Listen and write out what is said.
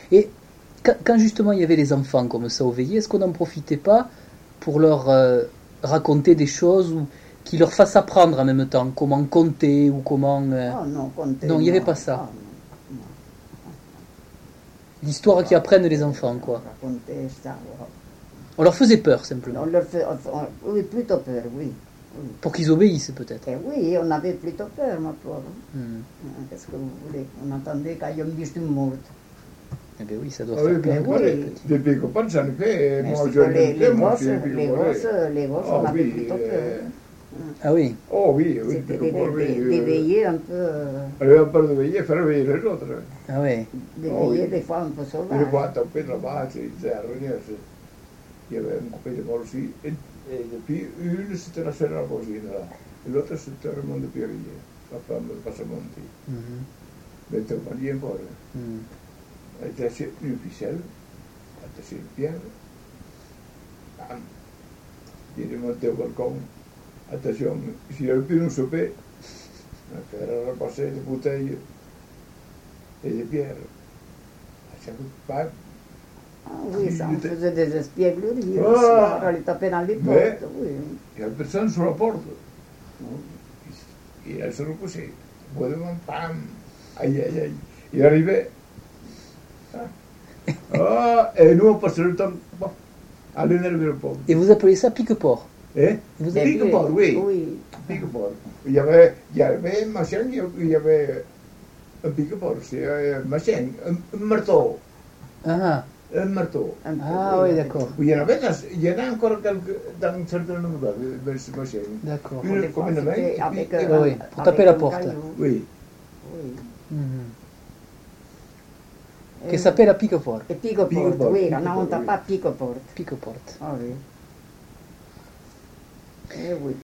Et quand justement il y avait les enfants comme ça au veillées, est-ce qu'on n'en profitait pas pour leur raconter des choses ou qui leur fassent apprendre en même temps comment compter ou comment... Ah non, compter, Non, il n'y avait pas non. ça. Ah non, non. L'histoire qui apprennent les enfants, quoi. Raconter ça. On leur faisait peur, simplement. On leur fait, oui, plutôt peur, oui. Oui. Pour qu'ils obéissent, peut-être. Et oui, on avait plutôt peur, ma pauvre. Hmm. Qu'est-ce que vous voulez? On entendait qu'il y a un biche du mort. Eh bien oui, ça doit Ah oui, faire bien peur. oui. voilà. Des picopones, j'en ai fait. Mais Moi, c'est je que les gosses, picopones. les gosses, Ah on avait oui, plutôt peur. Ah oui. Oh oui, oui, C'était picopones, oui. des veillées un peu, Allez, un peu de veiller, faire veiller les autres. Ah oui. des Oh, veillées oui. des fois un peu Je sauvages. vois taper là-bas, c'est à revenir. Il y avait un coupé de mort aussi. Et depuis, une, c'était la seule Rosine, là. Et l'autre, c'était Raymond de Pierrier. La femme de Passamonti. Mhm. Mais tu pas bien encore. Mhm. Elle était assez une ficelle, attachée le pied. Bam. Il est monté au balcon. Attention, s'il avait pu nous choper, on avait repassé des bouteilles et des pierres. À chaque coup de bague, Ah oui, ça, on faisait des espiègleries. Ah. Le soir, on les tapait dans les Mais- portes, oui. il n'y avait personne sur la porte. Et elle se repoussait. Au bout d'un moment, bam, aïe, aïe, aïe. Il arrivait. Ah, et nous, on passait le temps bon, à l'énerver le pauvre. Et vous appelez ça pique-port. Eh? Vous Des avez... Pique-port, oui. Oui. Pique-port. Il y avait une machine, il y avait un pique-port, c'est un machine, un marteau. Ah, Un marteau. Un peu, ah oui, d'accord. Il y en a encore quelques, dans un certain nombre de ces machines. D'accord. Une Des fois, comme une main, c'était et avec, puis- oui, pour avec taper la un porte. caillou. Oui. Oui. Mhm. Et- Che s'appelle pique-port. Et picoporte, Picoporte, oui, picoporte, on tape oui. pas picoporte. Pique-port. Ah oui. Eh oui.